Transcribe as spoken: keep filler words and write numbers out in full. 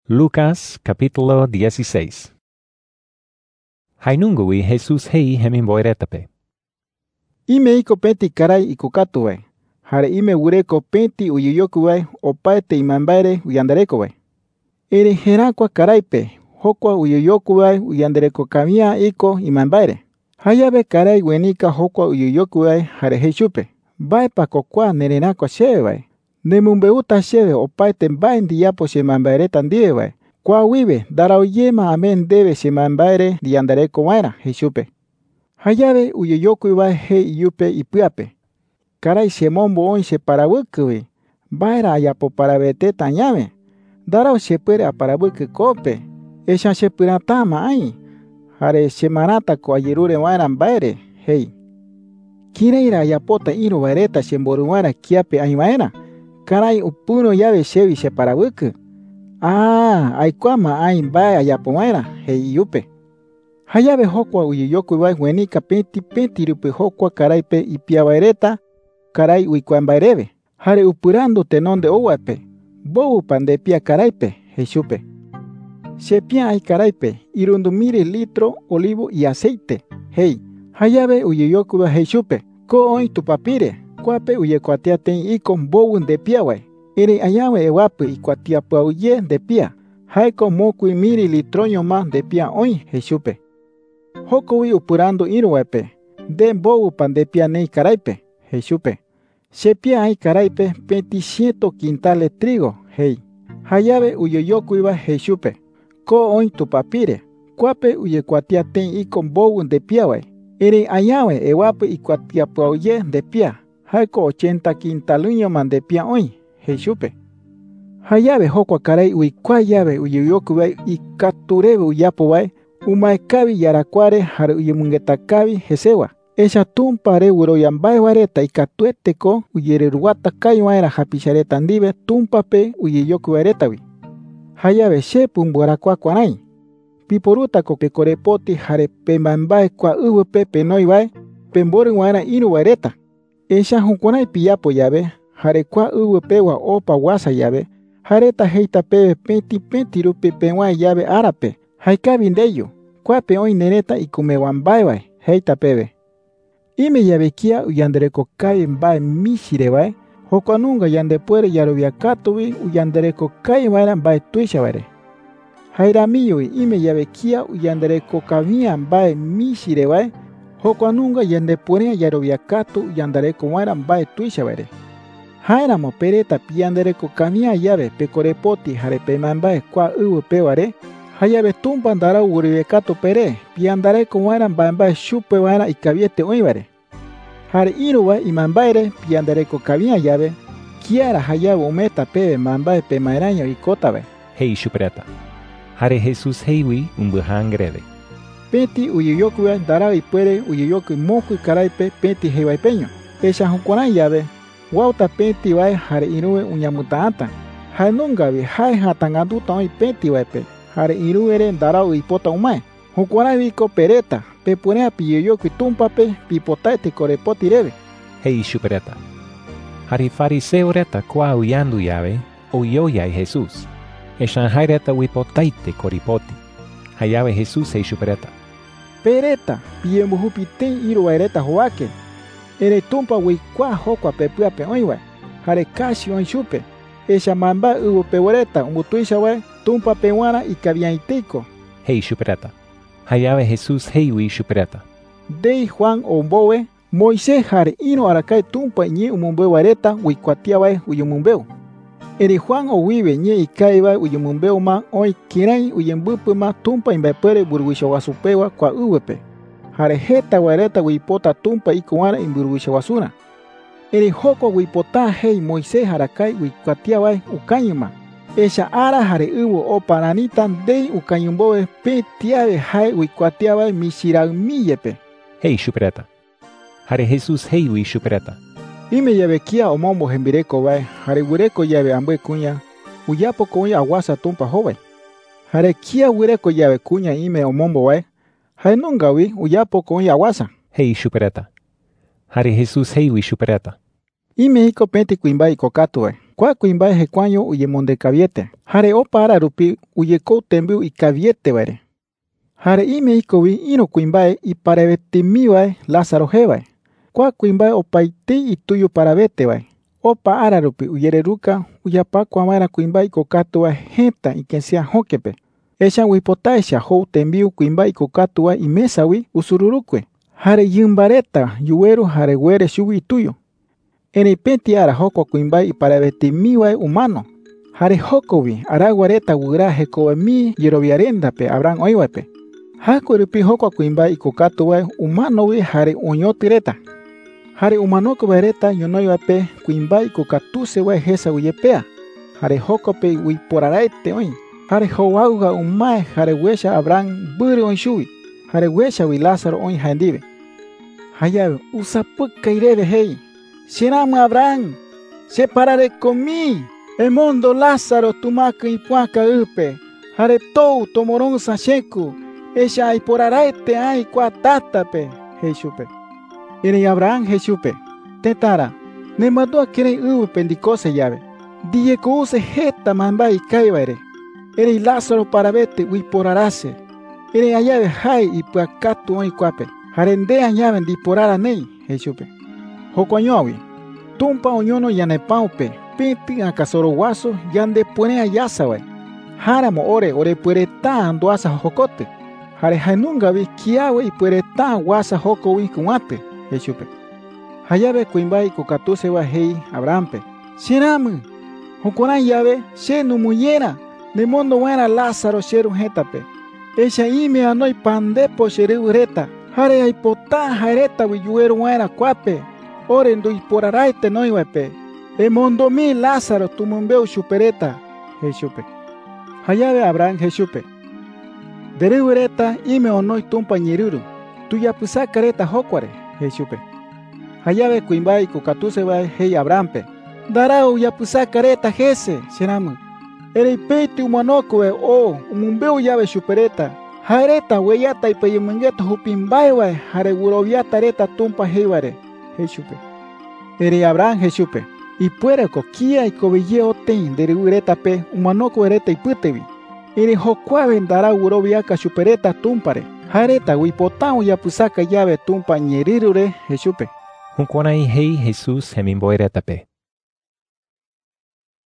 Lucas capítulo dieciséis. Hainungui Jesús hei hemimboiretape. Ime iko penti karai iku katuwe. Hare ime ureko penti uyuyokuwe opaete imambaire uyandarekowe. Ere herakwa karaipe hokwa uyuyokuwe uyandareko kamia iko imambaire. Hayabe karai wenika hokwa uyuyokuwe hare hechupe. Baipa kokwa nerenako shewe. Nemumbeuta shewe opaete mbaindi yapo shemambaire tandiwe. Kwa wibe darauyema amen debe shemambaire diandareko waira hechupe. Hayabe uyoyokuwe he iyupe ipuape. Karai shemombo onche parabukuwe. Baira ayapo parabete tañame. Darao shepere aparabuke kope. Esha shepiratama ai. Hare shemarata ko ayerure waira mbaire hei. Kireira ayapota iru vareta shemboruwara kiape aimaena. Karai upuno yabe shevi sheparabuku. Ah, aikwama ai mbae ayapo waira hei iyupe. Hayabe hokwa uyoyokuwe wenika penti penti rupe hokwa karaipe ipiabaireta. Karai uikwambairebe. Hare upurando tenonde owape. Bowu pandepia karaipe hechupe. Shepia ai karaipe irundu mire litro olivo y aceite. Hei. Hayabe uyoyokuwe hechupe. Ko oi tu papire. Kuape uyekuatia ten iko bowu depiawe. Ere ayawe ewape ikuatia pauye depia. Haiko mokui mire litroño más depia oi hechupe. Hokowi upurando iruwepe. De bowu pandepia nei karaipe hechupe. Shepia ai karaipe veintisiete quintales trigo, hei. Hayabe uyoyokuiba hechupe. Ko oi tu papire. Kuape uyekuatia ten iko bowu depiawe. Ere ayawe ewape ikuatia pauye depia. Haiko ochenta quintaluño man depia oi hechupe. Hayabe hokwa karai uikua yabe uyoyokuiba ikaturebe uyapowae. Umaekabi yarakware hare uyemungetakabi hesewa. Esha tumpare uroyambae wareta ikatueteko uyereruata kaiwaera hapishareta ndibe tumpape uyeyoku waretawi. Hayabe shepu mborakwa kwanai. Piporuta koke korepoti hare pembambae kwa uwepe penoiwae pemboru waera iru wareta. Esha hukonai piyapo yabe hare kwa uwepe wa opa wasa yabe hareta heita pebe penti penti rupe penwae yabe arape. Haikabi ndeyo. Kuape oi nereta ikumewambaewae heita pebe. Ime yabekia uyandereko kai mbae mishirewae. Hokwa nunga yandepuere yarubiakatuwi uyandereko kai waera mbae tuishawaere. Hairamiyowi ime yabekia uyandereko kamia mbae mishirewae. Hokwa nunga yandepuere yarubiakatu uyandereko waera mbae tuishawaere. Hairamo pereta piyandereko kamia yabe pekorepoti harepema mbae kwa uwe peware. Hayabe tumpa ndara uribekato pere, piandare kuwaira mbamba shupe waira ikabiete oibare. Hare iruwa imambaire piandare ko kabia yabe, kiara hayabe umeta pebe mambae pe mairaño ikotabe. Hei shupreta. Hare Jesús heiwi umbuhangrebe. Peti uyoyokuwe ndara ipuere uyoyoku moku karaipe peti heiwaipeño. Esha hukonai yabe, wauta peti wae hare iruwe unyamutaanta. Hare nungabi hai hatangaduta oi peti waipe. Hare iruere darau ipota umae. Hukuara viko pereta. Pepurea piyoyoku tumpape pipotaete korepoti rebe. Hei shupereta. Hare fariseo reta kwa uyandu yabe uyoyai Jesús. Eshanhai reta wipotaite koripoti. Hayabe Jesús hei shupereta. Pereta piyembuhupiten iruaireta huake. Ere tumpa wikwa hokwa pepuape oiwe. Hare kashi on shupe. Esha mamba ubu pewereta umutuisha we. Tumpa pewara ikabiaiteiko. Hei shupereta. Hayabe Jesús heiwi shupereta. Dei Juan ombowe. Moisés hare ino arakai tumpa nye umumbe wareta wikuatiawe uyumumbeu. Eri Juan owibe nye ikaiba uyumumbeu ma oi kirai uyembupu ma tumpa imbepere burwisha wasupewa kwa uwepe. Hare heta wareta wipota tumpa ikuwara imburwisha wasuna. Eri hoko wipota hei Moisés harakai wikuatiawe ukanyuma. Esha ara hare uwo o paranitan dei ukanyumbowe petiabe hai wikuatiabe mishiraumiyepe. Hei shupereta. Hare Jesús heiwi shupereta. Ime yabekia omombo hembireko wae hare wireko yabe ambwe kunya uyapo kunya awasa tumpa howe. Hare kia wireko yabe kunya ime omombo wae hare nungawi uyapo kunya awasa. Hei shupereta. Hare Jesús heiwi shupereta. Ime iko penti kuimbai iko katue. Kwa kuimbai hekuaño uye monde kaviete. Hare opa ara rupi uye kou tembiu i kaviete vare. Hare ime iko vi ino kuimbai i paraveti vai Lázaro hevai. Kwa kuimbai opa iti ituyo paravete vai. Opa ara rupi uyere ruka uyapa kwa mara kuimbai iko katue henta i kensia hokepe. Esha wipota esha hou tembiu kuimbai iko katue i mesa wi usururukwe. Hare yimbareta yuweru hare were shuwi ituyo. Ene penti ara hoko kuimbai paraveti miwai humano. Hare hoko wi araguareta wura hekowe mi yeroviarenda pe abran oiwape. Hako rupi hoko kuimbai ikokatu wai humano wi hare unyotireta. Hare humano kubareta yonoiwape kuimbai ikokatuse wai hesa uyepea. Hare hoko pe wi poraraite oi. Hare howauga umae hare wesha abran buri onshui. Hare wesha wi Lázaro oi handive. Hayabe usapuka irebe hei. Shenama Abraham, separare comi, el mundo Lázaro tumaca y puaca upe, hare tou tomoron sacheku, ella y por araete ay cuatatape, Jesúpe. Ere Abraham Jesúpe, tetara, ne mandó a querer upe pendicose llave, die que use jeta mamba y caibare, ere Lázaro para vete uy por arase, ere allave hay y puacatu y cuape, harende añave di por aranei, Jesúpe. Hokoñowi, tumpa oñono yanepaupe, pinti a casoroguaso yande pone a yasawe. Haramo ore ore puere ta ando asa jocote. Hare hanunga vi kiawe y puere ta guasa joko wi kuate, Jesúpe. Hayabe kuimbai kokatuse wa hei Abrahampe. Shiramu, hokoran yabe, she no muyera, de mondo buena Lázaro sheru jetape. Esha ime anoi pandepo sheru reta. Hare ay pota jareta wi yuero buena cuape. Orendo y por araite no iwape. E mondo mi Lázaro tu mumbeu chupereta. Jesúpe. Hayabe Abraham Jesúpe. Dereuereta ime onoi tumpa nyeruru. Tu ya pusa careta hokware. Jesúpe. Hayabe kuimbai kukatuse vai hei Abrahampe. Darau ya pusa careta jese. Shiramu. Ere peiti umanokwe o mumbeu yabe chupereta. Hareta weyata y peyemengeta hupimbai vai. Hare uroviata reta tumpa heiware. Jesúpe. Ere Abraham Jesúpe. Y puera coquia y cobille oten de ureta pe humanoco ereta y putevi. Ere jocua vendara uroviaca chupereta tumpare. Jareta huipotao ya pusaka llave tumpa ñerirure Jesúpe. Hunkonai hei Jesús hemimboereta pe.